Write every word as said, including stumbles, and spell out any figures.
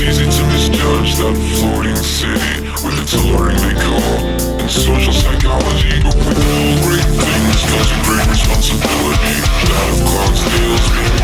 easy to misjudge that floating city with its alluring decor and social psychology. But with all great things comes a great responsibility. That of clogsdale's being